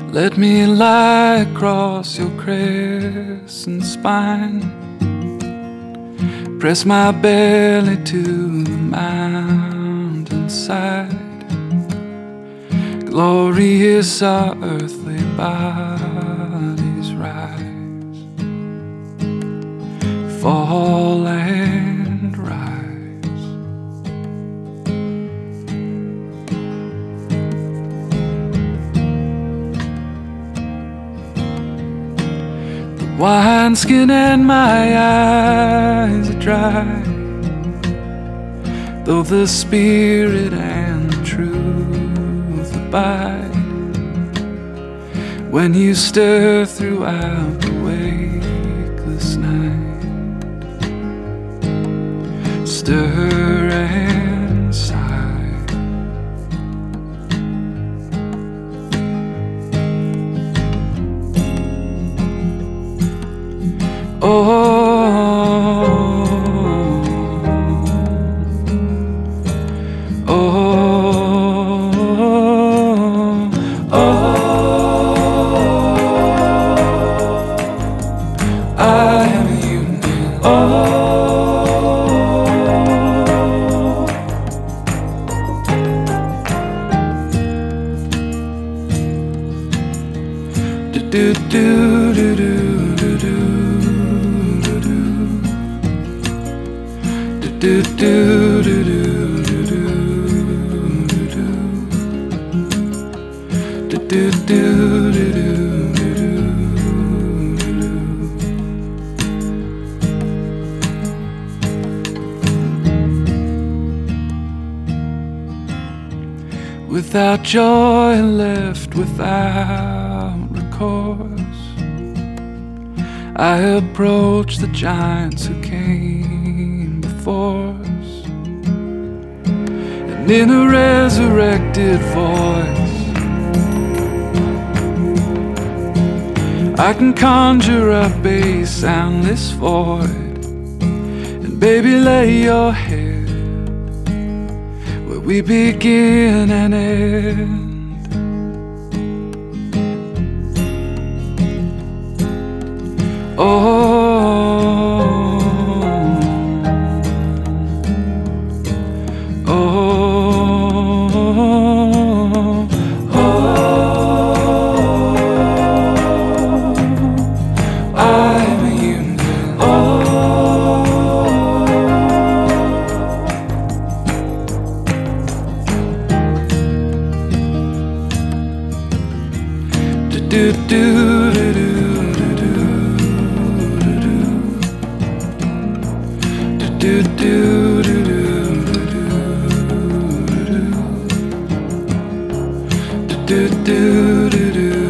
Let me lie across your crescent spine, press my belly to the mountainside. Glorious our earthly bodies rise, fall and rise. The wineskin and my eyes are dry, though the spirit and the truth abide. When you stir throughout the wakeless night, stir and sigh. Oh, do do do do do do do do do do do do do. Without joy and left without recourse, I approach the giants who came before us, and in a resurrected voice I can conjure up a soundless void. And baby, lay your head where we begin and end. Do do do do do do do do do do do do do do.